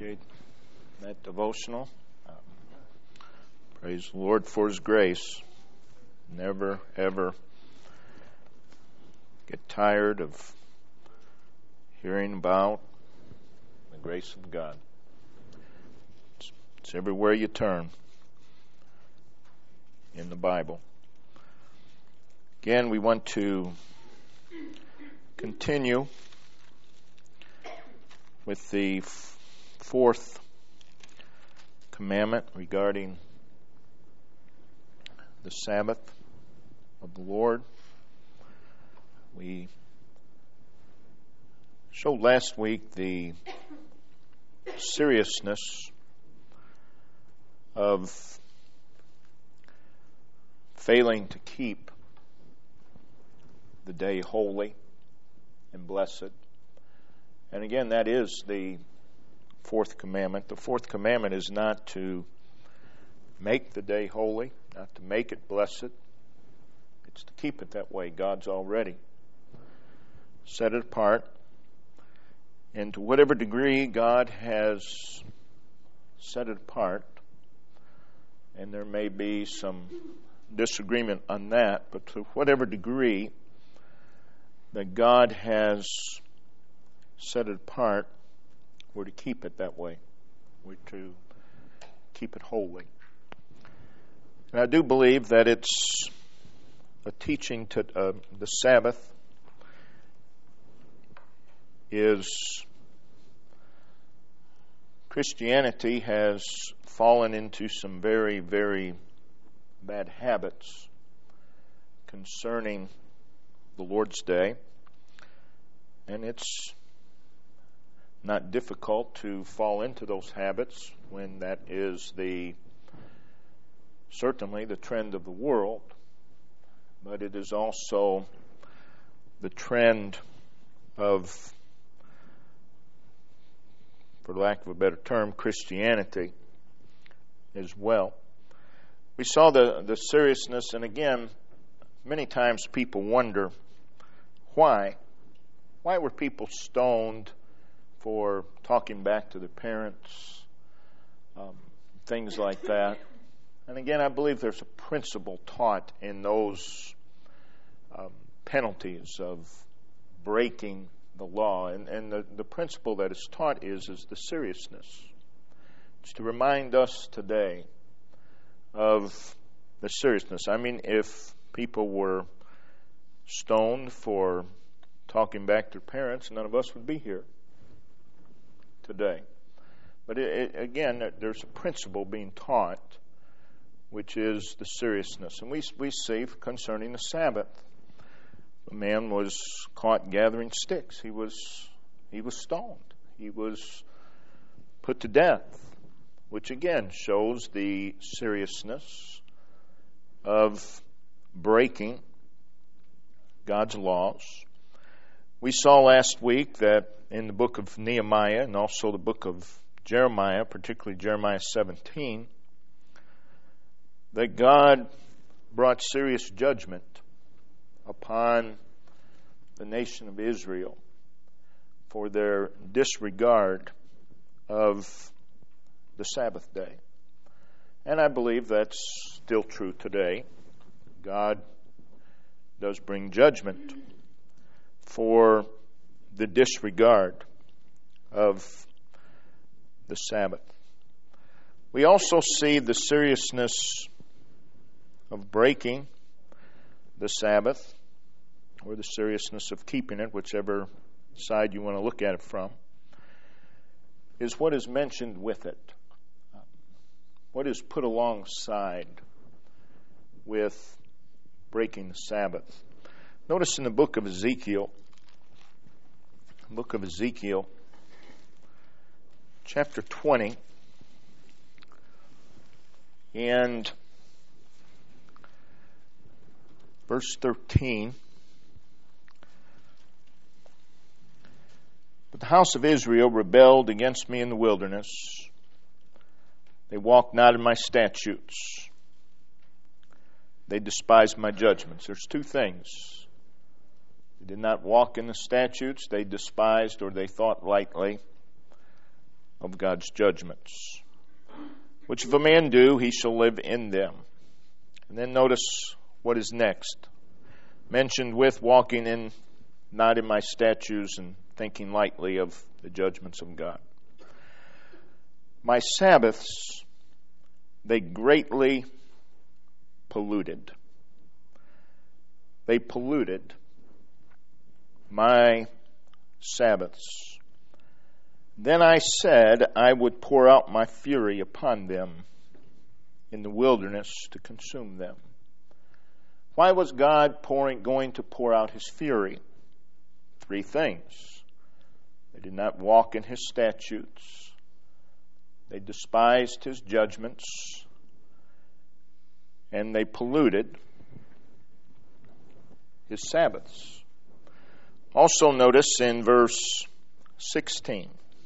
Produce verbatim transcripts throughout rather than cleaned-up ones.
Appreciate that devotional. Um, praise the Lord for His grace. Never, ever get tired of hearing about the grace of God. It's, it's everywhere you turn in the Bible. Again, we want to continue with the f- fourth commandment regarding the Sabbath of the Lord. We showed last week the seriousness of failing to keep the day holy and blessed. And again, that is the fourth commandment. The fourth commandment is not to make the day holy, not to make it blessed. It's to keep it that way. God's already set it apart. And to whatever degree God has set it apart, and there may be some disagreement on that, but to whatever degree that God has set it apart, we're to keep it that way. We're to keep it holy. And I do believe that it's a teaching to uh, the Sabbath is Christianity has fallen into some very, very bad habits concerning the Lord's Day. And it's not difficult to fall into those habits when that is the certainly the trend of the world, but it is also the trend of, for lack of a better term, Christianity as well. We saw the, the seriousness, and again, many times people wonder why. Why were people stoned for talking back to their parents, um, things like that? And again, I believe there's a principle taught in those um, penalties of breaking the law. And, and the, the principle that is taught is, is the seriousness. It's to remind us today of the seriousness. I mean, if people were stoned for talking back to their parents, none of us would be here today. But it, it, again, there's a principle being taught, which is the seriousness. And we we see concerning the Sabbath, a man was caught gathering sticks. He was he was stoned. He was put to death, which again shows the seriousness of breaking God's laws. We saw last week that in the book of Nehemiah and also the book of Jeremiah, particularly Jeremiah seventeen, that God brought serious judgment upon the nation of Israel for their disregard of the Sabbath day. And I believe that's still true today. God does bring judgment for the disregard of the Sabbath. We also see the seriousness of breaking the Sabbath, or the seriousness of keeping it, whichever side you want to look at it from, is what is mentioned with it. What is put alongside with breaking the Sabbath. Notice in the book of Ezekiel, book of Ezekiel, chapter twenty, and verse thirteen. But the house of Israel rebelled against me in the wilderness. They walked not in my statutes. They despised my judgments. There's two things. They did not walk in the statutes. They despised, or they thought lightly, of God's judgments. Which if a man do, he shall live in them. And then notice what is next. Mentioned with walking in, not in my statutes, and thinking lightly of the judgments of God. My Sabbaths, they greatly polluted. They polluted my Sabbaths. Then I said I would pour out my fury upon them in the wilderness to consume them. Why was God pouring, going to pour out his fury? Three things. They did not walk in his statutes. They despised his judgments. And they polluted his Sabbaths. Also notice in verse sixteen.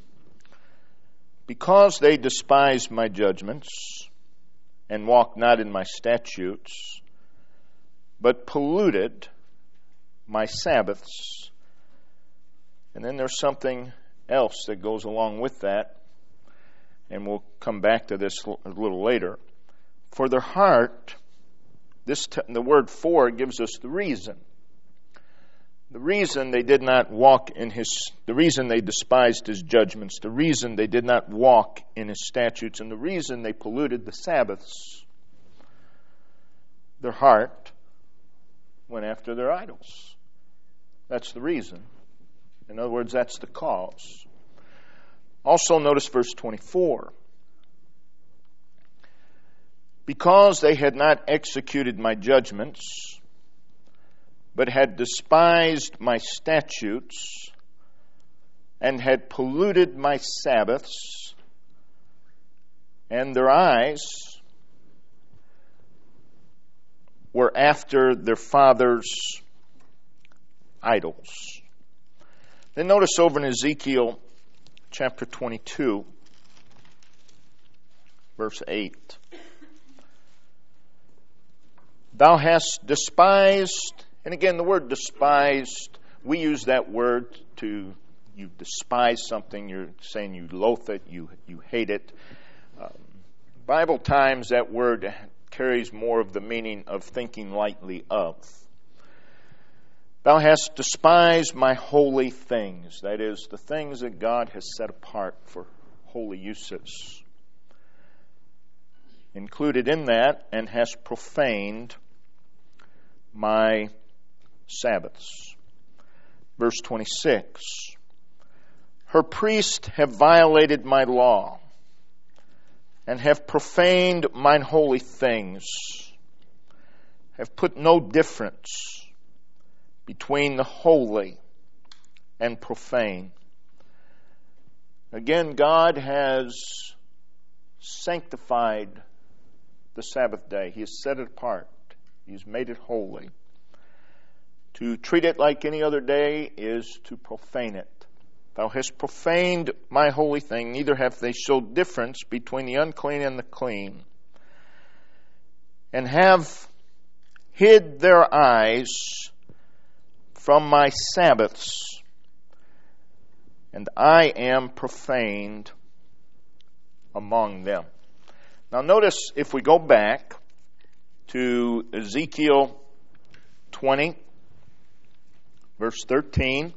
Because they despised my judgments and walked not in my statutes, but polluted my Sabbaths. And then there's something else that goes along with that, and we'll come back to this a little later. For their heart, this t- the word for gives us the reason. The reason they did not walk in his, the reason they despised his judgments, the reason they did not walk in his statutes, and the reason they polluted the Sabbaths, their heart went after their idols. That's the reason. In other words, that's the cause. Also notice verse twenty-four. Because they had not executed my judgments, but had despised my statutes, and had polluted my Sabbaths, and their eyes were after their fathers' idols. Then notice over in Ezekiel chapter twenty-two, verse eight. Thou hast despised, and again the word despised, we use that word to, you despise something, you're saying you loathe it, you, you hate it. Um, Bible times that word carries more of the meaning of thinking lightly of. Thou hast despised my holy things, that is, the things that God has set apart for holy uses. Included in that, and hast profaned my Sabbaths. Verse twenty-six. Her priests have violated my law, and have profaned mine holy things, have put no difference between the holy and profane. Again, God has sanctified the Sabbath day. He has set it apart. He's made it holy. To treat it like any other day is to profane it. Thou hast profaned my holy thing, neither have they showed difference between the unclean and the clean, and have hid their eyes from my Sabbaths, and I am profaned among them. Now notice, if we go back to Ezekiel twenty, verse thirteen,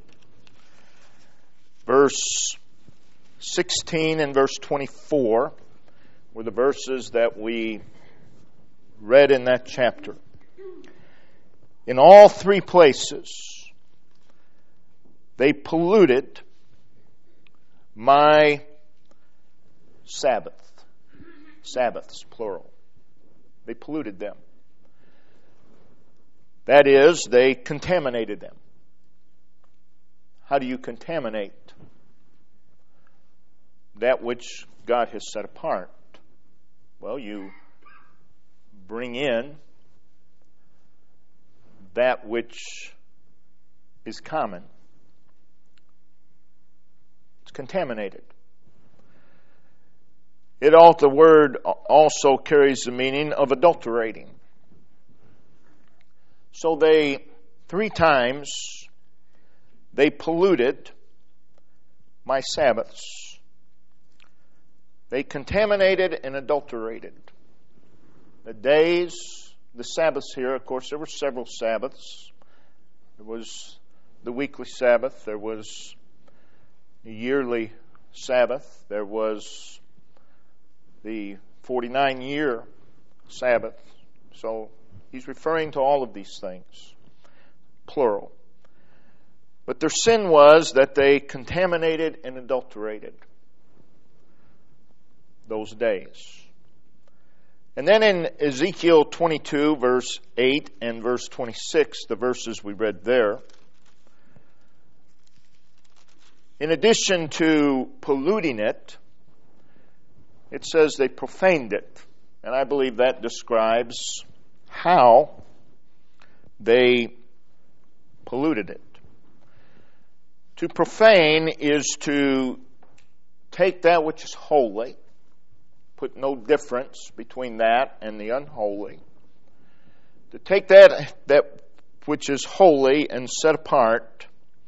verse sixteen and verse twenty-four were the verses that we read in that chapter. In all three places, they polluted my Sabbath. Sabbaths, plural. They polluted them. That is, they contaminated them. How do you contaminate that which God has set apart? Well, you bring in that which is common. It's contaminated. It all, the word also carries the meaning of adulterating. So they, three times, they polluted my Sabbaths. They contaminated and adulterated the days, the Sabbaths here. Of course, there were several Sabbaths. There was the weekly Sabbath. There was the yearly Sabbath. There was the forty-nine year Sabbath. So he's referring to all of these things, plural. But their sin was that they contaminated and adulterated those days. And then in Ezekiel twenty-two, verse eight and verse twenty-six, the verses we read there, in addition to polluting it, it says they profaned it. And I believe that describes how they polluted it. To profane is to take that which is holy, put no difference between that and the unholy. To take that, that which is holy and set apart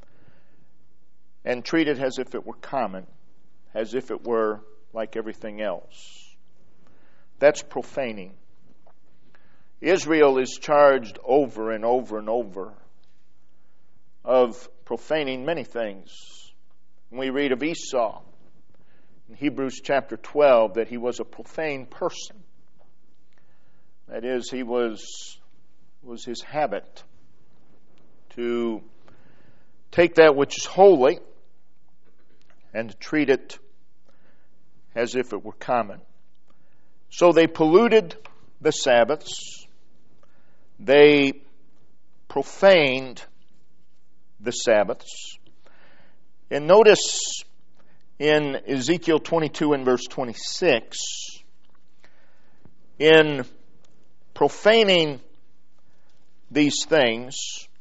and treat it as if it were common, as if it were like everything else. That's profaning. Israel is charged over and over and over of profaning many things. We read of Esau in Hebrews chapter twelve that he was a profane person. That is, he was was his habit to take that which is holy and to treat it as if it were common. So they polluted the Sabbaths. They profaned the Sabbaths. And notice in Ezekiel twenty-two and verse twenty-six, in profaning these things,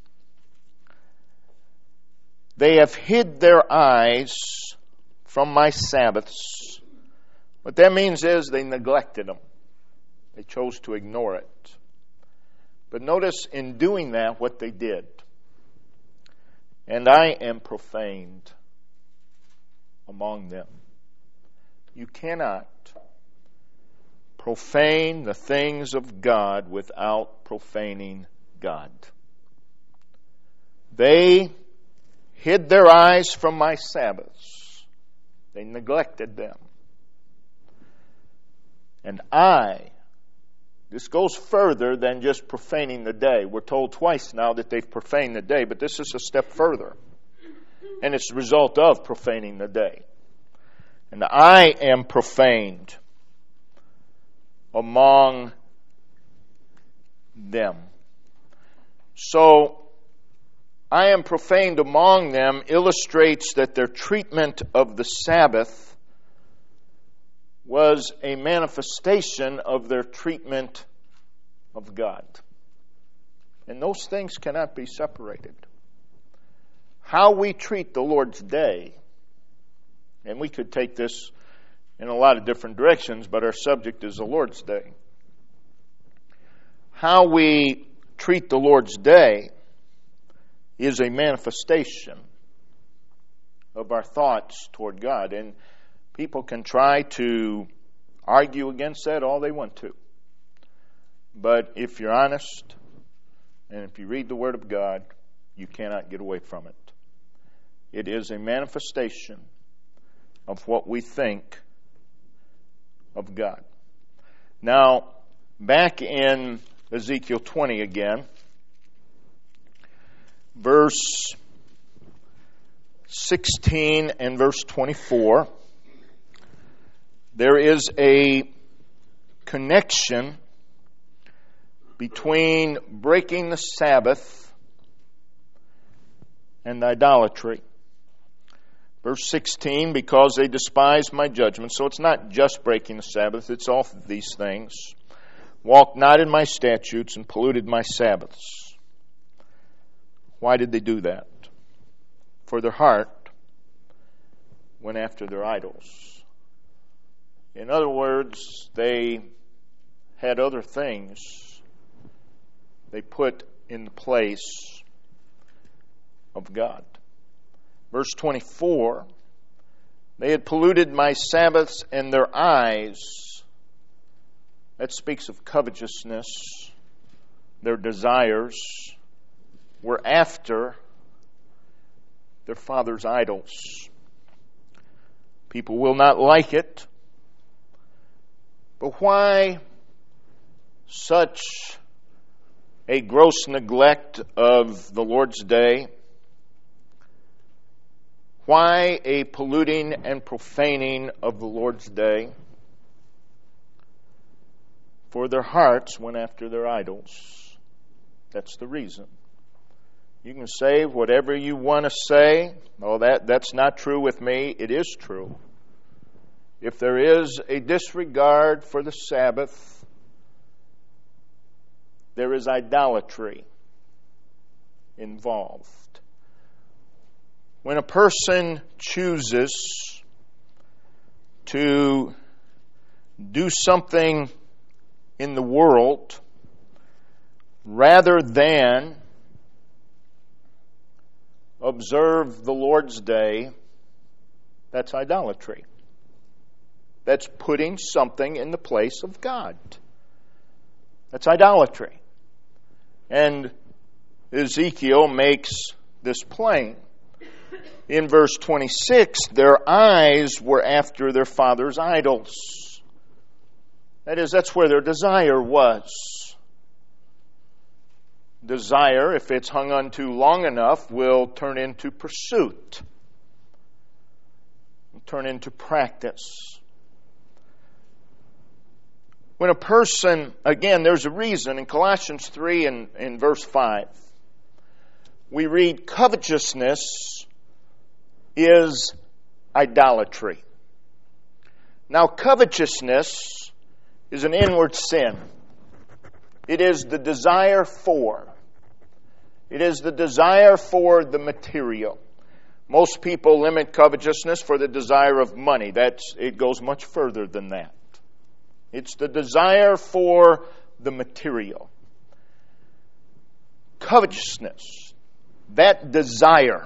they have hid their eyes from my Sabbaths. What that means is they neglected them. They chose to ignore it. But notice in doing that what they did. And I am profaned among them. You cannot profane the things of God without profaning God. They hid their eyes from my Sabbaths. They neglected them. And I, this goes further than just profaning the day. We're told twice now that they've profaned the day, but this is a step further. And it's the result of profaning the day. And I am profaned among them. So, I am profaned among them illustrates that their treatment of the Sabbath was a manifestation of their treatment of God. And those things cannot be separated. How we treat the Lord's day, and we could take this in a lot of different directions, but our subject is the Lord's day. How we treat the Lord's day is a manifestation of our thoughts toward God. And people can try to argue against that all they want to. But if you're honest, and if you read the Word of God, you cannot get away from it. It is a manifestation of what we think of God. Now, back in Ezekiel twenty again, verse sixteen and verse twenty-four, there is a connection between breaking the Sabbath and idolatry. Verse sixteen, because they despised my judgment. So it's not just breaking the Sabbath, it's all of these things. Walked not in my statutes and polluted my Sabbaths. Why did they do that? For their heart went after their idols. In other words, they had other things they put in the place of God. Verse twenty-four, They had polluted my Sabbaths, and their eyes, that speaks of covetousness, their desires, were after their father's idols. People will not like it, but why such a gross neglect of the Lord's day? Why a polluting and profaning of the Lord's day? For their hearts went after their idols. That's the reason. You can say whatever you want to say. Oh, that, that's not true with me. It is true. If there is a disregard for the Sabbath, there is idolatry involved. When a person chooses to do something in the world rather than observe the Lord's day, that's idolatry. That's putting something in the place of God. That's idolatry. And Ezekiel makes this plain. In verse twenty-six, their eyes were after their father's idols. That is, that's where their desire was. Desire, if it's hung on too long enough, will turn into pursuit, will turn into practice. When a person, again, there's a reason. In Colossians three and in verse five, we read, covetousness is idolatry. Now, covetousness is an inward sin. It is the desire for. It is the desire for the material. Most people limit covetousness for the desire of money. That's, it goes much further than that. It's the desire for the material. Covetousness, that desire,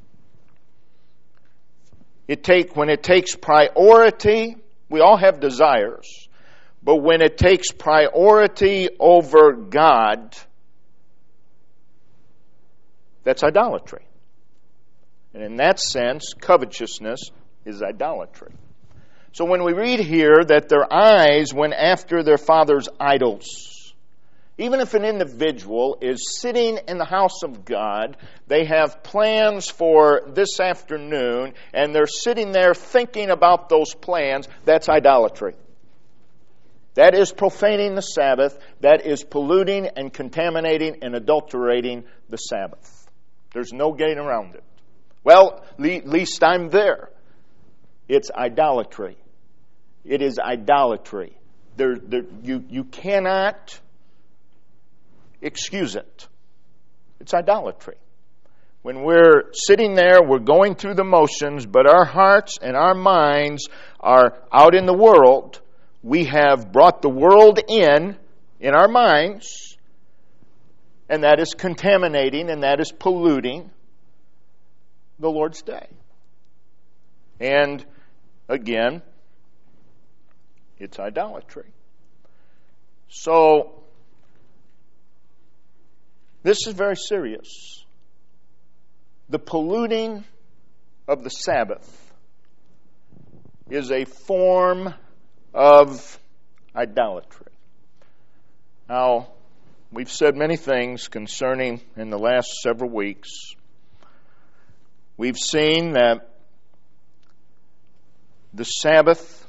it take when it takes priority, we all have desires, but when it takes priority over God, that's idolatry. And in that sense, covetousness is idolatry. So when we read here that their eyes went after their father's idols, even if an individual is sitting in the house of God, they have plans for this afternoon, and they're sitting there thinking about those plans, that's idolatry. That is profaning the Sabbath. That is polluting and contaminating and adulterating the Sabbath. There's no getting around it. Well, at least I'm there. It's idolatry. It is idolatry. There, there, you, you cannot excuse it. It's idolatry. When we're sitting there, we're going through the motions, but our hearts and our minds are out in the world. We have brought the world in, in our minds, and that is contaminating and that is polluting the Lord's day. And again, it's idolatry. So, this is very serious. The polluting of the Sabbath is a form of idolatry. Now, we've said many things concerning in the last several weeks. We've seen that the Sabbath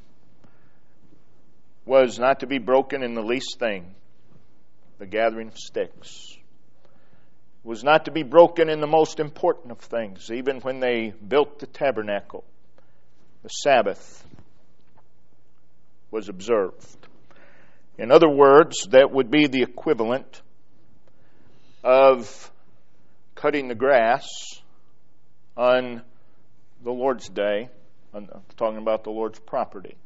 was not to be broken in the least thing, the gathering of sticks. It was not to be broken in the most important of things, even when they built the tabernacle. The Sabbath was observed. In other words, that would be the equivalent of cutting the grass on the Lord's day. I'm talking about the Lord's property.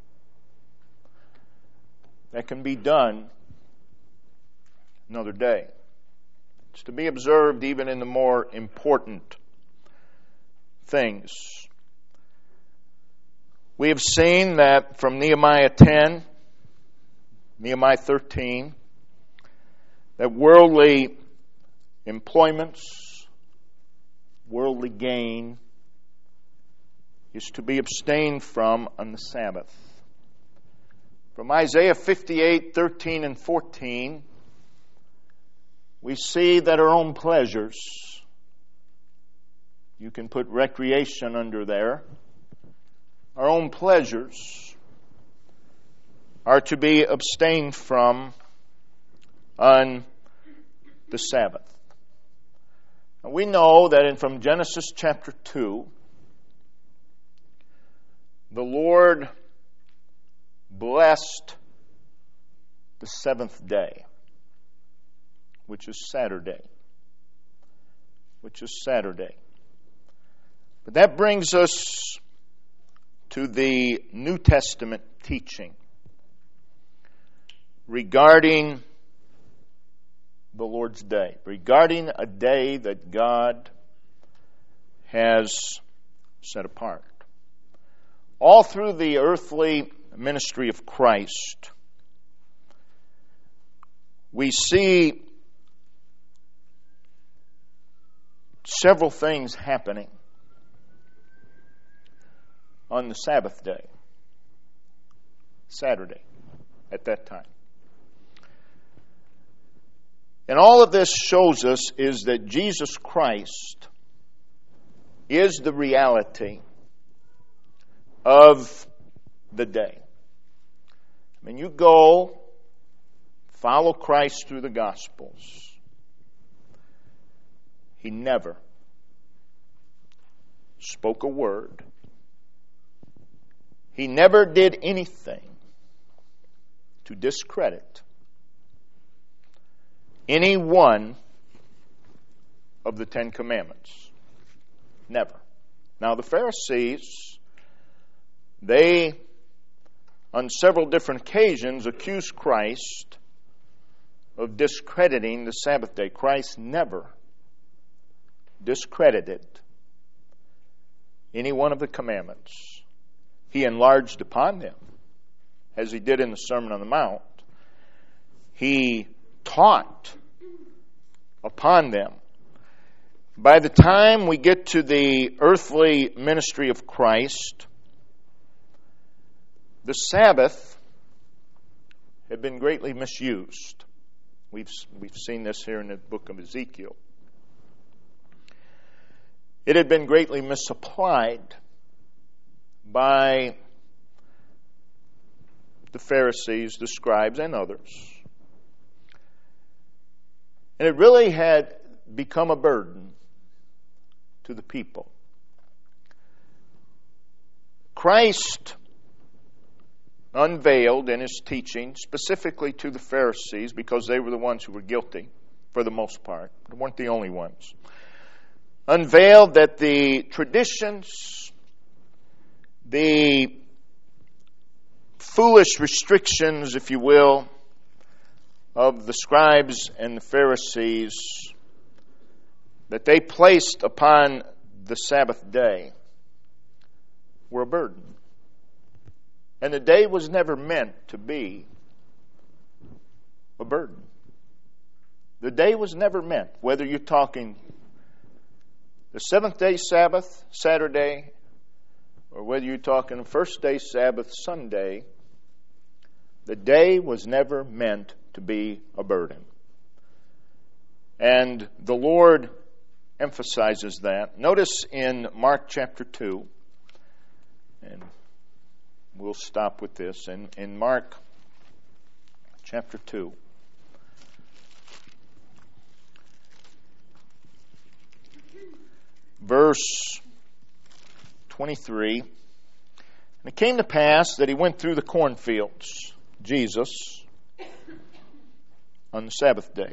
That can be done another day. It's to be observed even in the more important things. We have seen that from Nehemiah ten, Nehemiah thirteen, that worldly employments, worldly gain is to be abstained from on the Sabbath. From Isaiah fifty-eight, thirteen and fourteen, we see that our own pleasures, you can put recreation under there, our own pleasures are to be abstained from on the Sabbath. Now we know that in from Genesis chapter two, the Lord blessed the seventh day, which is Saturday. Which is Saturday. But that brings us to the New Testament teaching regarding the Lord's Day, regarding a day that God has set apart. All through the earthly ministry of Christ, we see several things happening on the Sabbath day, Saturday, at that time. And all of this shows us is that Jesus Christ is the reality of the day. I mean, you go, follow Christ through the Gospels. He never spoke a word. He never did anything to discredit any one of the Ten Commandments. Never. Now, the Pharisees, they, on several different occasions, accused Christ of discrediting the Sabbath day. Christ never discredited any one of the commandments. He enlarged upon them, as he did in the Sermon on the Mount. He taught upon them. By the time we get to the earthly ministry of Christ, the Sabbath had been greatly misused. We've, we've seen this here in the book of Ezekiel. It had been greatly misapplied by the Pharisees, the scribes, and others. And it really had become a burden to the people. Christ unveiled in his teaching, specifically to the Pharisees, because they were the ones who were guilty, for the most part. They weren't the only ones. Unveiled that the traditions, the foolish restrictions, if you will, of the scribes and the Pharisees that they placed upon the Sabbath day were a burden. And the day was never meant to be a burden. The day was never meant, whether you're talking the seventh day Sabbath, Saturday, or whether you're talking the first day Sabbath, Sunday, the day was never meant to be a burden. And the Lord emphasizes that. Notice in Mark chapter two, and we'll stop with this, in, in Mark chapter two, verse twenty-three, and it came to pass that he went through the cornfields, Jesus, on the Sabbath day.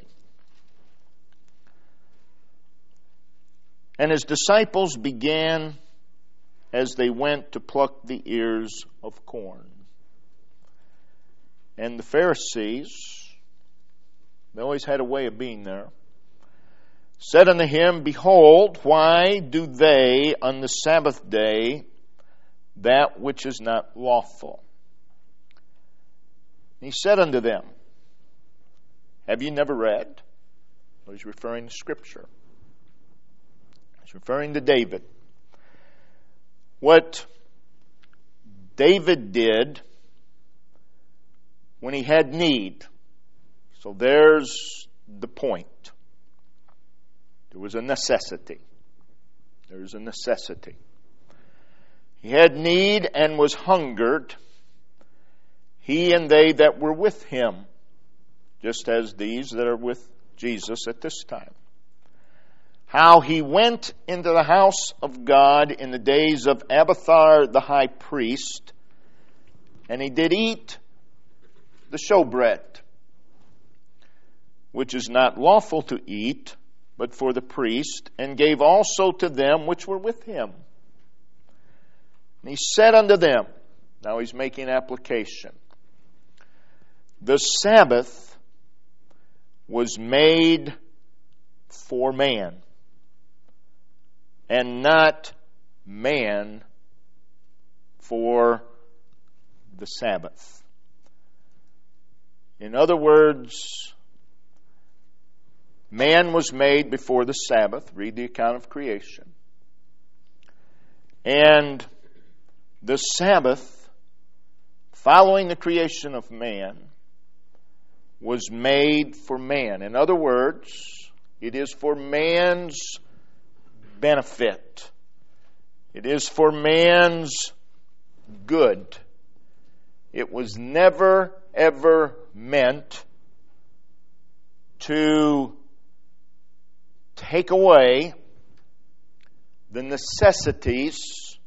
And his disciples began as they went to pluck the ears of corn. And the Pharisees, they always had a way of being there, said unto him, Behold, why do they on the Sabbath day that which is not lawful. He said unto them, have you never read? Well, he's referring to Scripture. He's referring to David. What David did when he had need. So there's the point. There was a necessity. There was a necessity. He had need and was hungered, he and they that were with him, just as these that are with Jesus at this time. How he went into the house of God in the days of Abiathar the high priest, and he did eat the showbread, which is not lawful to eat, but for the priest, and gave also to them which were with him. And he said unto them, now he's making application, the Sabbath was made for man, and not man for the Sabbath. In other words, man was made before the Sabbath. Read the account of creation. And the Sabbath, following the creation of man, was made for man. In other words, it is for man's benefit. It is for man's good. It was never, ever meant to take away the necessities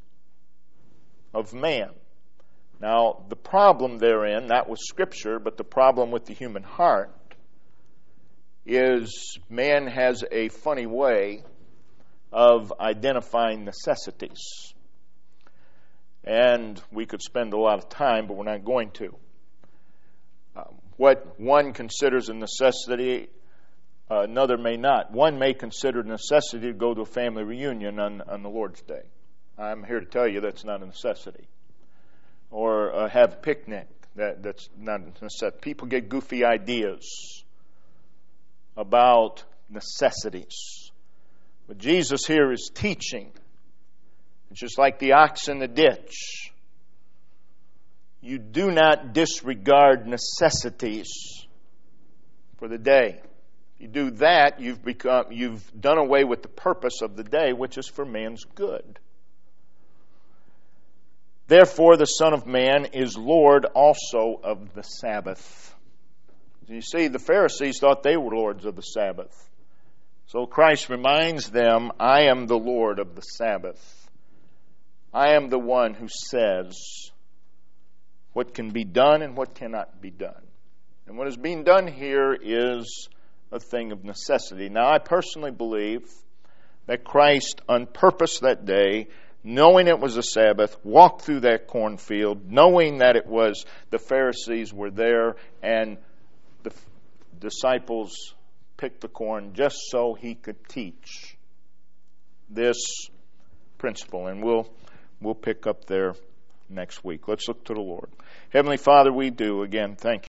of man. Now, the problem therein, not with Scripture, but the problem with the human heart, is man has a funny way of identifying necessities. And we could spend a lot of time, but we're not going to. Uh, what one considers a necessity, uh, another may not. One may consider a necessity to go to a family reunion on, on the Lord's Day. I'm here to tell you that's not a necessity. Or uh, have a picnic. That, that's not a necessity. People get goofy ideas about necessities. But Jesus here is teaching. It's just like the ox in the ditch. You do not disregard necessities for the day. If you do that, you've become you've done away with the purpose of the day, which is for man's good. Therefore, the Son of Man is Lord also of the Sabbath. You see, the Pharisees thought they were lords of the Sabbath. So Christ reminds them, I am the Lord of the Sabbath. I am the one who says what can be done and what cannot be done. And what is being done here is a thing of necessity. Now, I personally believe that Christ, on purpose that day, knowing it was a Sabbath, walked through that cornfield, knowing that it was the Pharisees were there, and the disciples picked the corn just so he could teach this principle. And we'll we'll pick up there next week. Let's look to the Lord. Heavenly Father, we do again thank you.